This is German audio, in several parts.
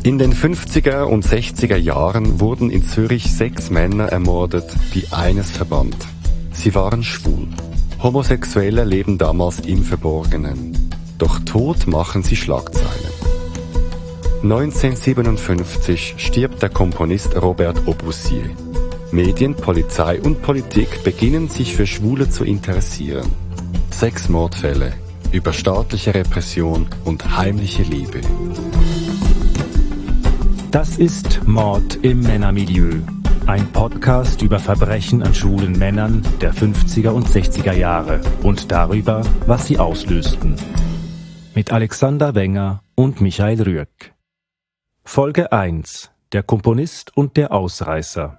In den 50er und 60er Jahren wurden in Zürich 6 Männer ermordet, die eines verband: Sie waren schwul. Homosexuelle leben damals im Verborgenen. Doch tot machen sie Schlagzeilen. 1957 stirbt der Komponist Robert Obusier. Medien, Polizei und Politik beginnen sich für Schwule zu interessieren. 6 Mordfälle über staatliche Repression und heimliche Liebe. Das ist Mord im Männermilieu. Ein Podcast über Verbrechen an schwulen Männern der 50er und 60er Jahre und darüber, was sie auslösten. Mit Alexander Wenger und Michael Rüegg. Folge 1: Der Komponist und der Ausreißer.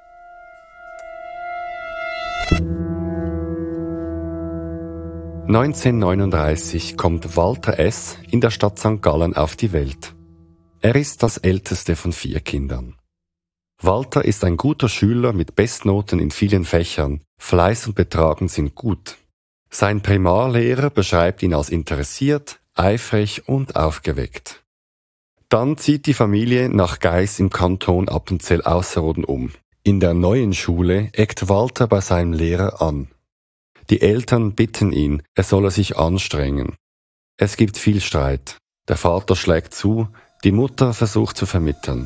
(1939) kommt Walter S. in der Stadt St. Gallen auf die Welt. Er ist das älteste von 4 Kindern. Walter ist ein guter Schüler mit Bestnoten in vielen Fächern. Fleiß und Betragen sind gut. Sein Primarlehrer beschreibt ihn als interessiert, eifrig und aufgeweckt. Dann zieht die Familie nach Gais im Kanton Appenzell-Ausserrhoden um. In der neuen Schule eckt Walter bei seinem Lehrer an. Die Eltern bitten ihn, er solle sich anstrengen. Es gibt viel Streit. Der Vater schlägt zu, die Mutter versucht zu vermitteln.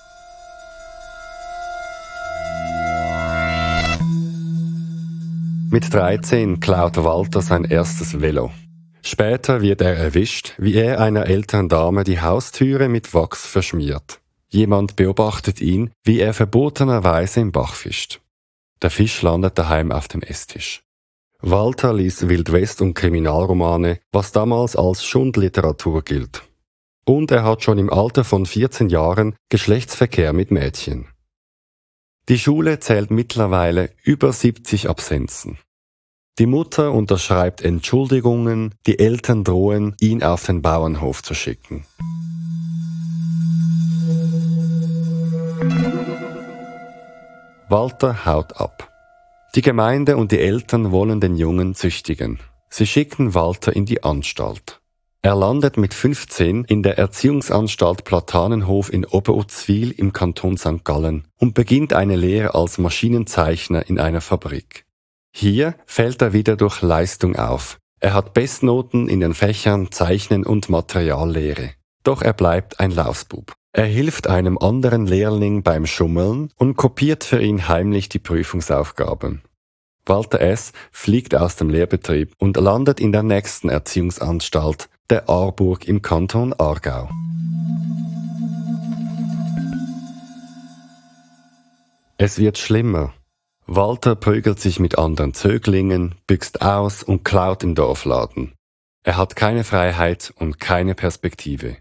Mit 13 klaut Walter sein erstes Velo. Später wird er erwischt, wie er einer älteren Dame die Haustüre mit Wachs verschmiert. Jemand beobachtet ihn, wie er verbotenerweise im Bach fischt. Der Fisch landet daheim auf dem Esstisch. Walter liest Wildwest- und Kriminalromane, was damals als Schundliteratur gilt. Und er hat schon im Alter von 14 Jahren Geschlechtsverkehr mit Mädchen. Die Schule zählt mittlerweile über 70 Absenzen. Die Mutter unterschreibt Entschuldigungen, die Eltern drohen, ihn auf den Bauernhof zu schicken. Walter haut ab. Die Gemeinde und die Eltern wollen den Jungen züchtigen. Sie schicken Walter in die Anstalt. Er landet mit 15 in der Erziehungsanstalt Platanenhof in Oberuzwil im Kanton St. Gallen und beginnt eine Lehre als Maschinenzeichner in einer Fabrik. Hier fällt er wieder durch Leistung auf. Er hat Bestnoten in den Fächern Zeichnen und Materiallehre. Doch er bleibt ein Lausbub. Er hilft einem anderen Lehrling beim Schummeln und kopiert für ihn heimlich die Prüfungsaufgaben. Walter S. fliegt aus dem Lehrbetrieb und landet in der nächsten Erziehungsanstalt, der Aarburg im Kanton Aargau. Es wird schlimmer. Walter prügelt sich mit anderen Zöglingen, büxt aus und klaut im Dorfladen. Er hat keine Freiheit und keine Perspektive.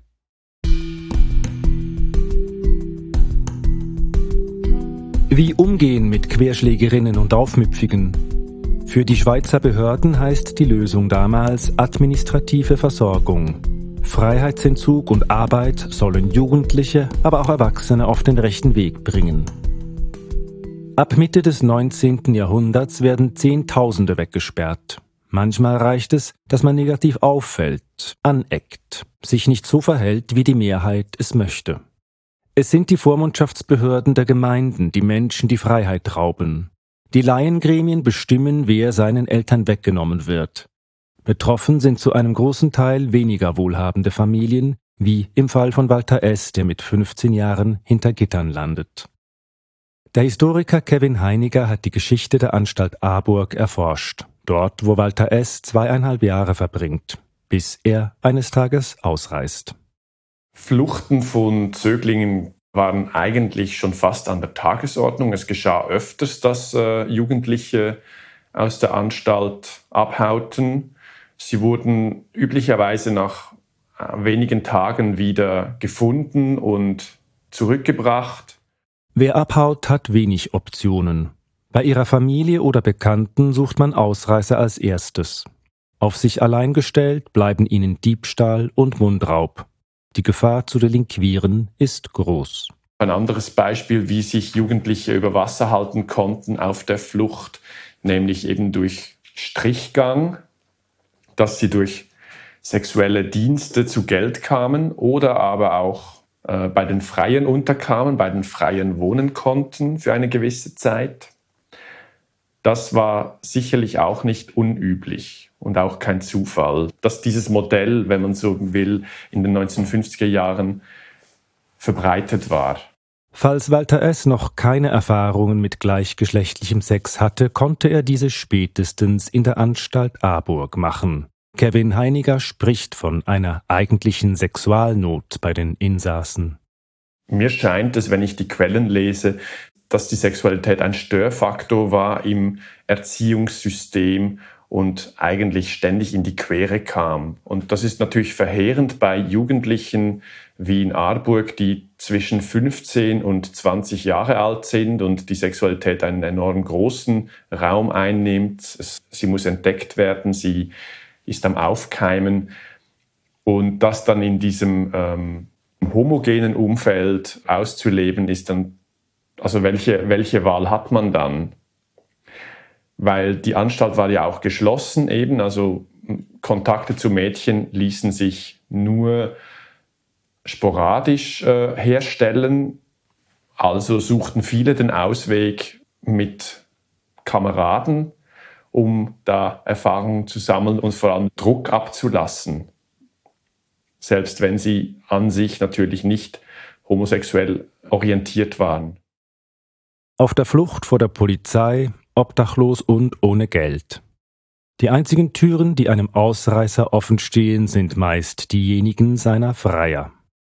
Wie umgehen mit Querschlägerinnen und Aufmüpfigen? Für die Schweizer Behörden heißt die Lösung damals administrative Versorgung. Freiheitsentzug und Arbeit sollen Jugendliche, aber auch Erwachsene auf den rechten Weg bringen. Ab Mitte des 19. Jahrhunderts werden Zehntausende weggesperrt. Manchmal reicht es, dass man negativ auffällt, aneckt, sich nicht so verhält, wie die Mehrheit es möchte. Es sind die Vormundschaftsbehörden der Gemeinden, die Menschen die Freiheit rauben. Die Laiengremien bestimmen, wer seinen Eltern weggenommen wird. Betroffen sind zu einem großen Teil weniger wohlhabende Familien, wie im Fall von Walter S., der mit 15 Jahren hinter Gittern landet. Der Historiker Kevin Heiniger hat die Geschichte der Anstalt Aarburg erforscht, dort, wo Walter S. 2,5 Jahre verbringt, bis er eines Tages ausreist. Fluchten von Zöglingen waren eigentlich schon fast an der Tagesordnung. Es geschah öfters, dass Jugendliche aus der Anstalt abhauten. Sie wurden üblicherweise nach wenigen Tagen wieder gefunden und zurückgebracht. Wer abhaut, hat wenig Optionen. Bei ihrer Familie oder Bekannten sucht man Ausreißer als erstes. Auf sich allein gestellt bleiben ihnen Diebstahl und Mundraub. Die Gefahr zu delinquieren ist groß. Ein anderes Beispiel, wie sich Jugendliche über Wasser halten konnten auf der Flucht, nämlich eben durch Strichgang, dass sie durch sexuelle Dienste zu Geld kamen oder aber auch bei den Freien unterkamen, bei den Freien wohnen konnten für eine gewisse Zeit. Das war sicherlich auch nicht unüblich und auch kein Zufall, dass dieses Modell, wenn man so will, in den 1950er Jahren verbreitet war. Falls Walter S. noch keine Erfahrungen mit gleichgeschlechtlichem Sex hatte, konnte er diese spätestens in der Anstalt Aburg machen. Kevin Heiniger spricht von einer eigentlichen Sexualnot bei den Insassen. Mir scheint es, wenn ich die Quellen lese, dass die Sexualität ein Störfaktor war im Erziehungssystem und eigentlich ständig in die Quere kam. Und das ist natürlich verheerend bei Jugendlichen wie in Aarburg, die zwischen 15 und 20 Jahre alt sind und die Sexualität einen enorm großen Raum einnimmt. Sie muss entdeckt werden, sie ist am Aufkeimen. Und das dann in diesem homogenen Umfeld auszuleben, ist dann, also welche Wahl hat man dann? Weil die Anstalt war ja auch geschlossen eben, also Kontakte zu Mädchen ließen sich nur sporadisch herstellen. Also suchten viele den Ausweg mit Kameraden, um da Erfahrungen zu sammeln und vor allem Druck abzulassen. Selbst wenn sie an sich natürlich nicht homosexuell orientiert waren. Auf der Flucht vor der Polizei, obdachlos und ohne Geld. Die einzigen Türen, die einem Ausreißer offen stehen, sind meist diejenigen seiner Freier.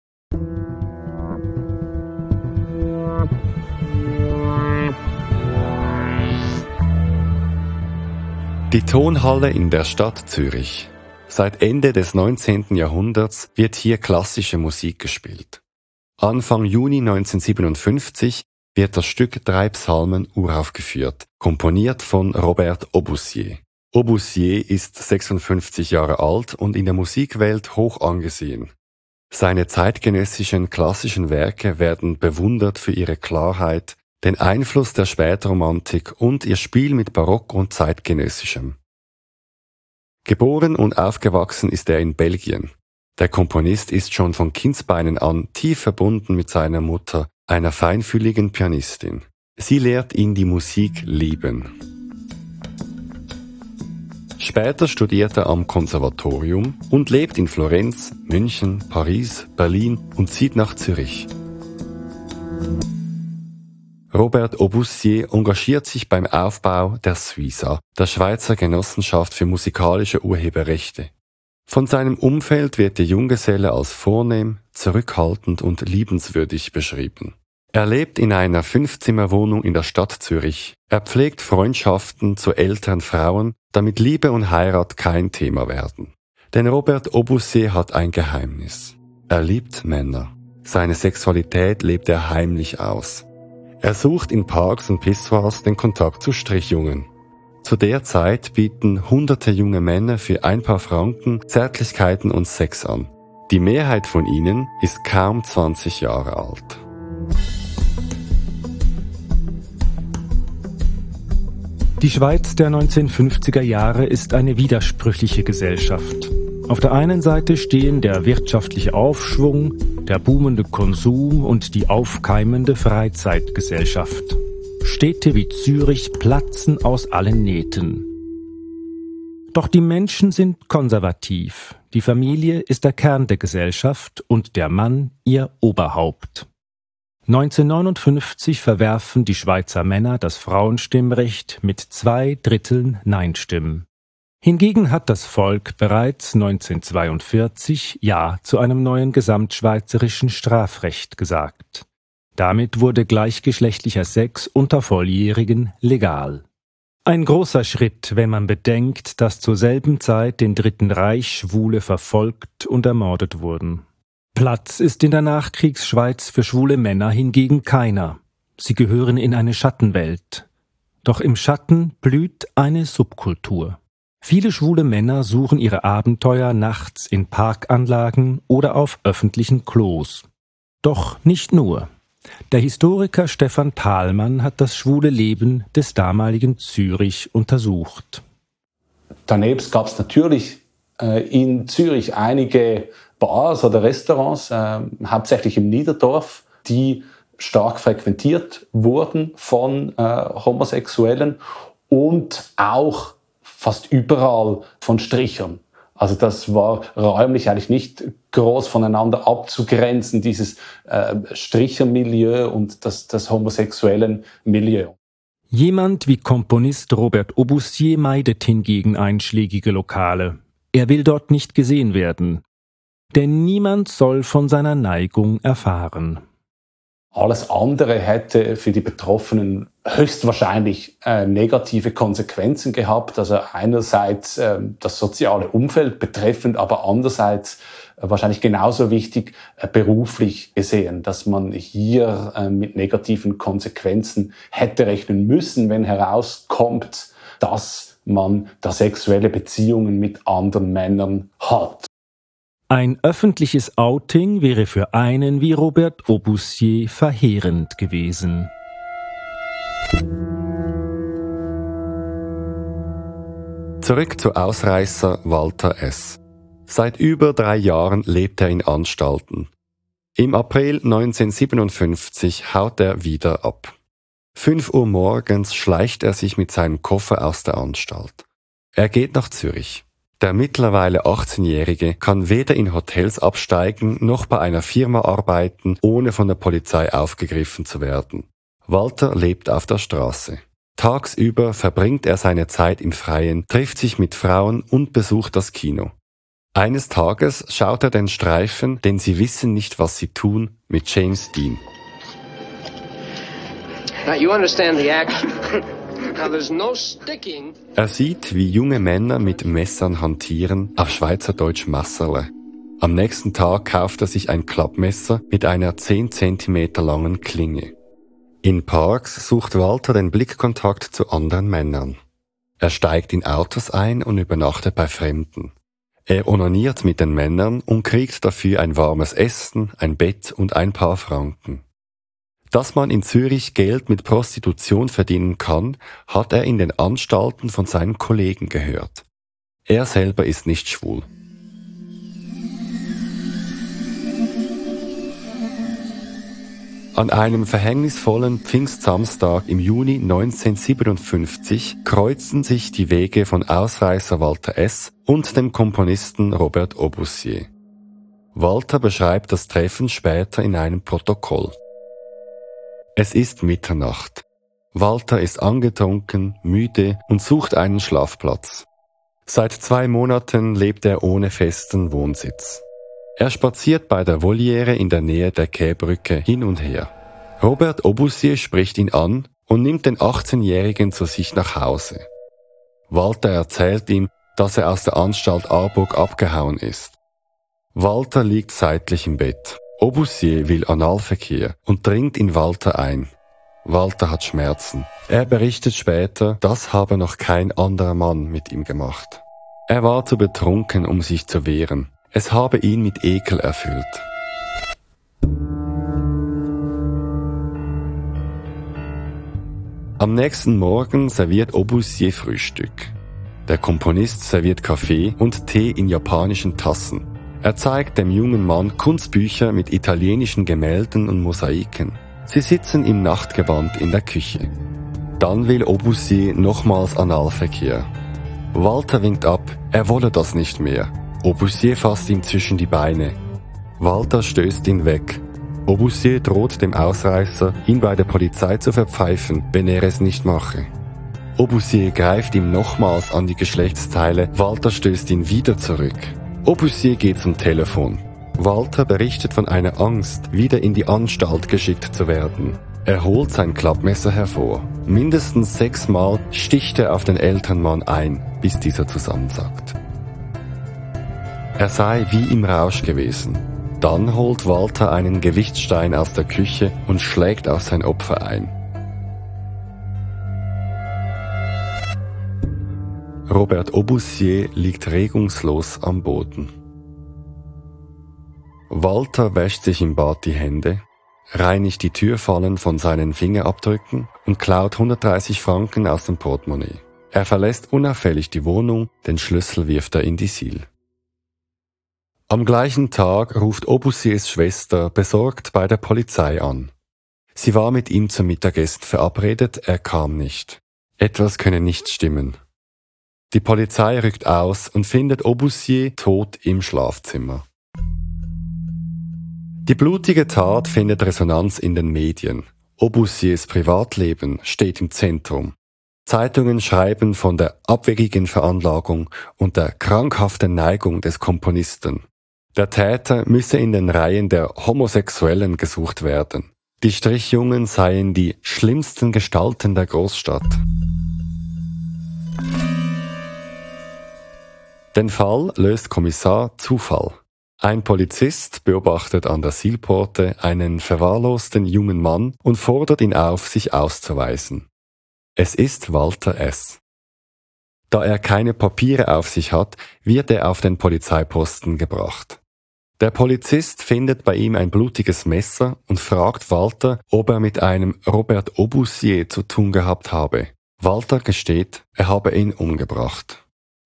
Die Tonhalle in der Stadt Zürich. Seit Ende des 19. Jahrhunderts wird hier klassische Musik gespielt. Anfang Juni 1957 wird das Stück 3 Psalmen uraufgeführt, komponiert von Robert Aubussier. Aubussier ist 56 Jahre alt und in der Musikwelt hoch angesehen. Seine zeitgenössischen klassischen Werke werden bewundert für ihre Klarheit, den Einfluss der Spätromantik und ihr Spiel mit Barock und Zeitgenössischem. Geboren und aufgewachsen ist er in Belgien. Der Komponist ist schon von Kindsbeinen an tief verbunden mit seiner Mutter, einer feinfühligen Pianistin. Sie lehrt ihn die Musik lieben. Später studiert er am Konservatorium und lebt in Florenz, München, Paris, Berlin und zieht nach Zürich. Robert Aubussier engagiert sich beim Aufbau der SUISA, der Schweizer Genossenschaft für musikalische Urheberrechte. Von seinem Umfeld wird der Junggeselle als vornehm, zurückhaltend und liebenswürdig beschrieben. Er lebt in einer 5-Zimmer-Wohnung in der Stadt Zürich. Er pflegt Freundschaften zu älteren Frauen, damit Liebe und Heirat kein Thema werden. Denn Robert Aubussier hat ein Geheimnis. Er liebt Männer. Seine Sexualität lebt er heimlich aus. Er sucht in Parks und Pissoirs den Kontakt zu Strichjungen. Zu der Zeit bieten hunderte junge Männer für ein paar Franken Zärtlichkeiten und Sex an. Die Mehrheit von ihnen ist kaum 20 Jahre alt. Die Schweiz der 1950er Jahre ist eine widersprüchliche Gesellschaft. Auf der einen Seite stehen der wirtschaftliche Aufschwung, der boomende Konsum und die aufkeimende Freizeitgesellschaft. Städte wie Zürich platzen aus allen Nähten. Doch die Menschen sind konservativ. Die Familie ist der Kern der Gesellschaft und der Mann ihr Oberhaupt. 1959 verwerfen die Schweizer Männer das Frauenstimmrecht mit 2/3 Nein-Stimmen. Hingegen hat das Volk bereits 1942 Ja zu einem neuen gesamtschweizerischen Strafrecht gesagt. Damit wurde gleichgeschlechtlicher Sex unter Volljährigen legal. Ein großer Schritt, wenn man bedenkt, dass zur selben Zeit im Dritten Reich Schwule verfolgt und ermordet wurden. Platz ist in der Nachkriegsschweiz für schwule Männer hingegen keiner. Sie gehören in eine Schattenwelt. Doch im Schatten blüht eine Subkultur. Viele schwule Männer suchen ihre Abenteuer nachts in Parkanlagen oder auf öffentlichen Klos. Doch nicht nur. Der Historiker Stefan Thalmann hat das schwule Leben des damaligen Zürich untersucht. Daneben gab es natürlich in Zürich einige Bars oder Restaurants, hauptsächlich im Niederdorf, die stark frequentiert wurden von Homosexuellen und auch fast überall von Strichern. Also das war räumlich eigentlich nicht groß voneinander abzugrenzen, dieses Strichermilieu und das homosexuellen Milieu. Jemand wie Komponist Robert Aubussier meidet hingegen einschlägige Lokale. Er will dort nicht gesehen werden. Denn niemand soll von seiner Neigung erfahren. Alles andere hätte für die Betroffenen höchstwahrscheinlich negative Konsequenzen gehabt. Also einerseits das soziale Umfeld betreffend, aber andererseits wahrscheinlich genauso wichtig beruflich gesehen, dass man hier mit negativen Konsequenzen hätte rechnen müssen, wenn herauskommt, dass man da sexuelle Beziehungen mit anderen Männern hat. Ein öffentliches Outing wäre für einen wie Robert Aubussier verheerend gewesen. Zurück zu Ausreißer Walter S. Seit über 3 Jahren lebt er in Anstalten. Im April 1957 haut er wieder ab. 5 Uhr morgens schleicht er sich mit seinem Koffer aus der Anstalt. Er geht nach Zürich. Der mittlerweile 18-Jährige kann weder in Hotels absteigen noch bei einer Firma arbeiten, ohne von der Polizei aufgegriffen zu werden. Walter lebt auf der Straße. Tagsüber verbringt er seine Zeit im Freien, trifft sich mit Frauen und besucht das Kino. Eines Tages schaut er den Streifen, denn sie wissen nicht, was sie tun, mit James Dean. Now you understand the action. Now there's no sticking. Er sieht, wie junge Männer mit Messern hantieren, auf Schweizerdeutsch Messerle. Am nächsten Tag kauft er sich ein Klappmesser mit einer 10 cm langen Klinge. In Parks sucht Walter den Blickkontakt zu anderen Männern. Er steigt in Autos ein und übernachtet bei Fremden. Er onaniert mit den Männern und kriegt dafür ein warmes Essen, ein Bett und ein paar Franken. Dass man in Zürich Geld mit Prostitution verdienen kann, hat er in den Anstalten von seinen Kollegen gehört. Er selber ist nicht schwul. An einem verhängnisvollen Pfingstsamstag im Juni 1957 kreuzen sich die Wege von Ausreißer Walter S. und dem Komponisten Robert Aubussier. Walter beschreibt das Treffen später in einem Protokoll. Es ist Mitternacht. Walter ist angetrunken, müde und sucht einen Schlafplatz. Seit 2 Monaten lebt er ohne festen Wohnsitz. Er spaziert bei der Voliere in der Nähe der Käbrücke hin und her. Robert Aubussier spricht ihn an und nimmt den 18-Jährigen zu sich nach Hause. Walter erzählt ihm, dass er aus der Anstalt Aarburg abgehauen ist. Walter liegt seitlich im Bett. Aubussier will Analverkehr und dringt in Walter ein. Walter hat Schmerzen. Er berichtet später, das habe noch kein anderer Mann mit ihm gemacht. Er war zu betrunken, um sich zu wehren. Es habe ihn mit Ekel erfüllt. Am nächsten Morgen serviert Aubussier Frühstück. Der Komponist serviert Kaffee und Tee in japanischen Tassen. Er zeigt dem jungen Mann Kunstbücher mit italienischen Gemälden und Mosaiken. Sie sitzen im Nachtgewand in der Küche. Dann will Aubussier nochmals Analverkehr. Walter winkt ab, er wolle das nicht mehr. Aubussier fasst ihn zwischen die Beine. Walter stößt ihn weg. Aubussier droht dem Ausreißer, ihn bei der Polizei zu verpfeifen, wenn er es nicht mache. Aubussier greift ihm nochmals an die Geschlechtsteile, Walter stößt ihn wieder zurück. Aubussier geht zum Telefon. Walter berichtet von einer Angst, wieder in die Anstalt geschickt zu werden. Er holt sein Klappmesser hervor. Mindestens 6 Mal sticht er auf den Elternmann ein, bis dieser zusammensackt. Er sei wie im Rausch gewesen. Dann holt Walter einen Gewichtsstein aus der Küche und schlägt auf sein Opfer ein. Robert Aubussier liegt regungslos am Boden. Walter wäscht sich im Bad die Hände, reinigt die Türfallen von seinen Fingerabdrücken und klaut 130 Franken aus dem Portemonnaie. Er verlässt unauffällig die Wohnung, den Schlüssel wirft er in die Sill. Am gleichen Tag ruft Obusiers Schwester besorgt bei der Polizei an. Sie war mit ihm zum Mittagessen verabredet, er kam nicht. Etwas könne nicht stimmen. Die Polizei rückt aus und findet Obusier tot im Schlafzimmer. Die blutige Tat findet Resonanz in den Medien. Obusiers Privatleben steht im Zentrum. Zeitungen schreiben von der abwegigen Veranlagung und der krankhaften Neigung des Komponisten. Der Täter müsse in den Reihen der Homosexuellen gesucht werden. Die Strichjungen seien die schlimmsten Gestalten der Großstadt. Den Fall löst Kommissar Zufall. Ein Polizist beobachtet an der Zielpforte einen verwahrlosten jungen Mann und fordert ihn auf, sich auszuweisen. Es ist Walter S. Da er keine Papiere auf sich hat, wird er auf den Polizeiposten gebracht. Der Polizist findet bei ihm ein blutiges Messer und fragt Walter, ob er mit einem Robert Obusier zu tun gehabt habe. Walter gesteht, er habe ihn umgebracht.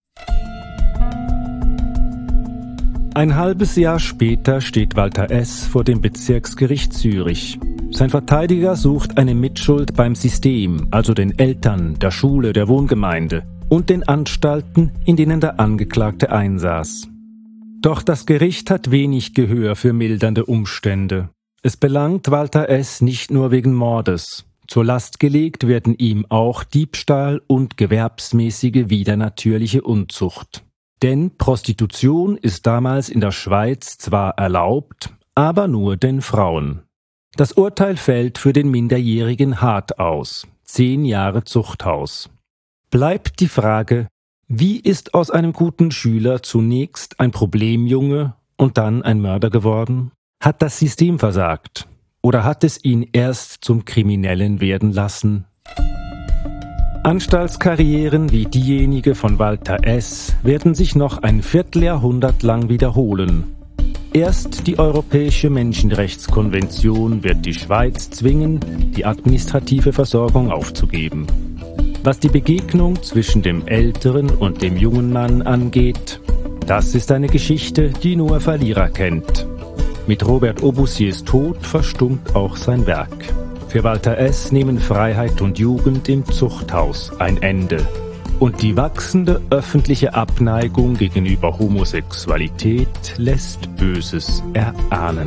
Ein halbes Jahr später steht Walter S. vor dem Bezirksgericht Zürich. Sein Verteidiger sucht eine Mitschuld beim System, also den Eltern, der Schule, der Wohngemeinde und den Anstalten, in denen der Angeklagte einsaß. Doch das Gericht hat wenig Gehör für mildernde Umstände. Es belangt Walter S. nicht nur wegen Mordes. Zur Last gelegt werden ihm auch Diebstahl und gewerbsmäßige widernatürliche Unzucht. Denn Prostitution ist damals in der Schweiz zwar erlaubt, aber nur den Frauen. Das Urteil fällt für den Minderjährigen hart aus. 10 Jahre Zuchthaus. Bleibt die Frage, wie ist aus einem guten Schüler zunächst ein Problemjunge und dann ein Mörder geworden? Hat das System versagt? Oder hat es ihn erst zum Kriminellen werden lassen? Anstaltskarrieren wie diejenige von Walter S. werden sich noch ein Vierteljahrhundert lang wiederholen. Erst die Europäische Menschenrechtskonvention wird die Schweiz zwingen, die administrative Versorgung aufzugeben. Was die Begegnung zwischen dem älteren und dem jungen Mann angeht, das ist eine Geschichte, die nur Verlierer kennt. Mit Robert Obusiers Tod verstummt auch sein Werk. Für Walter S. nehmen Freiheit und Jugend im Zuchthaus ein Ende. Und die wachsende öffentliche Abneigung gegenüber Homosexualität lässt Böses erahnen.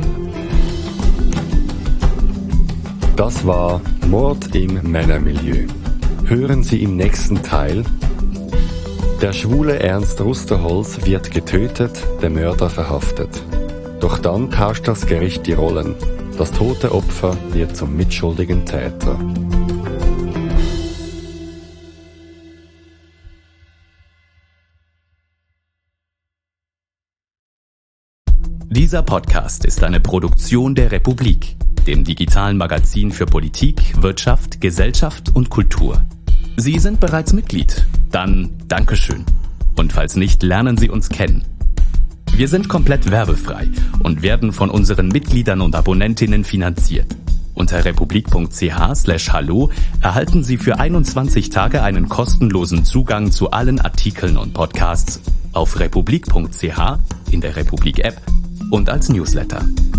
Das war Mord im Männermilieu. Hören Sie im nächsten Teil: Der schwule Ernst Rusterholz wird getötet, der Mörder verhaftet. Doch dann tauscht das Gericht die Rollen. Das tote Opfer wird zum mitschuldigen Täter. Dieser Podcast ist eine Produktion der Republik, dem digitalen Magazin für Politik, Wirtschaft, Gesellschaft und Kultur. Sie sind bereits Mitglied? Dann Dankeschön. Und falls nicht, lernen Sie uns kennen. Wir sind komplett werbefrei und werden von unseren Mitgliedern und Abonnentinnen finanziert. Unter republik.ch/hallo erhalten Sie für 21 Tage einen kostenlosen Zugang zu allen Artikeln und Podcasts auf republik.ch, in der Republik-App und als Newsletter.